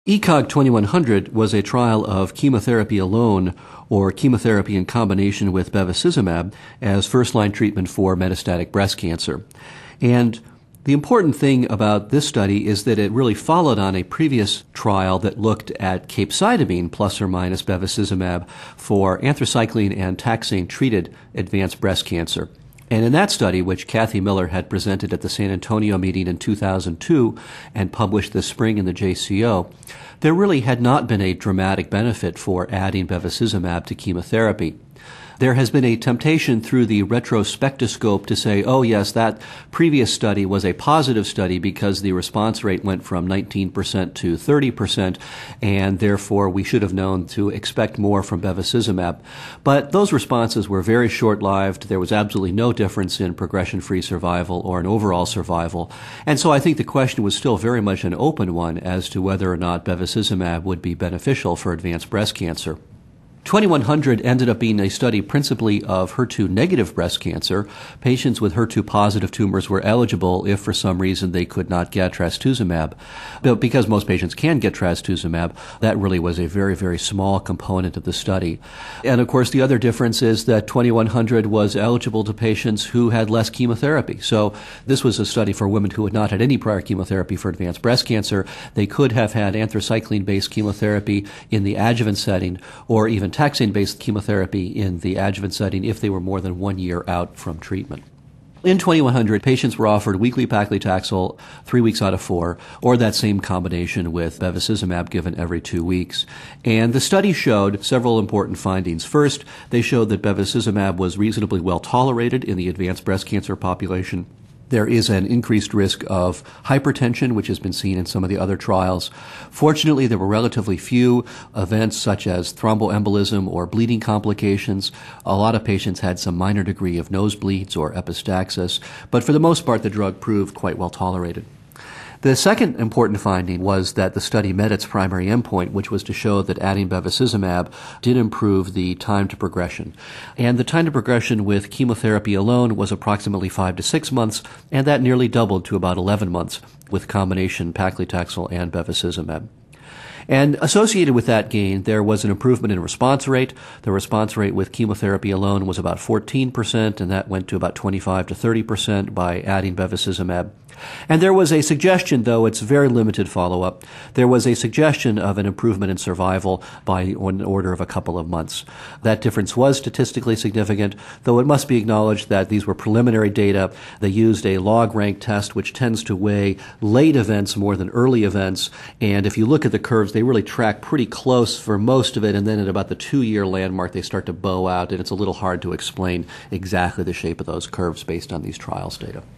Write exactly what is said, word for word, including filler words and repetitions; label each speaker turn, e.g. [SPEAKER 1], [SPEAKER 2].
[SPEAKER 1] ECOG twenty-one hundred was a trial of chemotherapy alone or chemotherapy in combination with bevacizumab as first-line treatment for metastatic breast cancer. And the important thing about this study is that it really followed on a previous trial that looked at capecitabine plus or minus bevacizumab for anthracycline and taxane-treated advanced breast cancer. And in that study, which Kathy Miller had presented at the San Antonio meeting in two thousand two and published this spring in the J C O, there really had not been a dramatic benefit for adding bevacizumab to chemotherapy. There has been a temptation through the retrospectoscope to say, oh yes, that previous study was a positive study because the response rate went from nineteen percent to thirty percent, and therefore we should have known to expect more from bevacizumab. But those responses were very short-lived. There was absolutely no difference in progression-free survival or in overall survival. And so I think the question was still very much an open one as to whether or not bevacizumab would be beneficial for advanced breast cancer. twenty-one hundred ended up being a study principally of H E R two negative breast cancer. Patients with H E R two positive tumors were eligible if for some reason they could not get trastuzumab. But because most patients can get trastuzumab, that really was a very, very small component of the study. And of course, the other difference is that twenty-one hundred was eligible to patients who had less chemotherapy. So this was a study for women who had not had any prior chemotherapy for advanced breast cancer. They could have had anthracycline-based chemotherapy in the adjuvant setting or even taxane-based chemotherapy in the adjuvant setting if they were more than one year out from treatment. In twenty-one hundred, patients were offered weekly paclitaxel three weeks out of four, or that same combination with bevacizumab given every two weeks. And the study showed several important findings. First, they showed that bevacizumab was reasonably well tolerated in the advanced breast cancer population. There is an increased risk of hypertension, which has been seen in some of the other trials. Fortunately, there were relatively few events such as thromboembolism or bleeding complications. A lot of patients had some minor degree of nosebleeds or epistaxis, but for the most part, the drug proved quite well tolerated. The second important finding was that the study met its primary endpoint, which was to show that adding bevacizumab did improve the time to progression. And the time to progression with chemotherapy alone was approximately five to six months, and that nearly doubled to about eleven months with combination paclitaxel and bevacizumab. And associated with that gain, there was an improvement in response rate. The response rate with chemotherapy alone was about fourteen percent, and that went to about twenty-five to thirty percent by adding bevacizumab. And there was a suggestion, though it's very limited follow-up, there was a suggestion of an improvement in survival by an order of a couple of months. That difference was statistically significant, though it must be acknowledged that these were preliminary data. They used a log rank test, which tends to weigh late events more than early events. And if you look at the curves, they really track pretty close for most of it, and then at about the two-year landmark, they start to bow out, and it's a little hard to explain exactly the shape of those curves based on these trials data.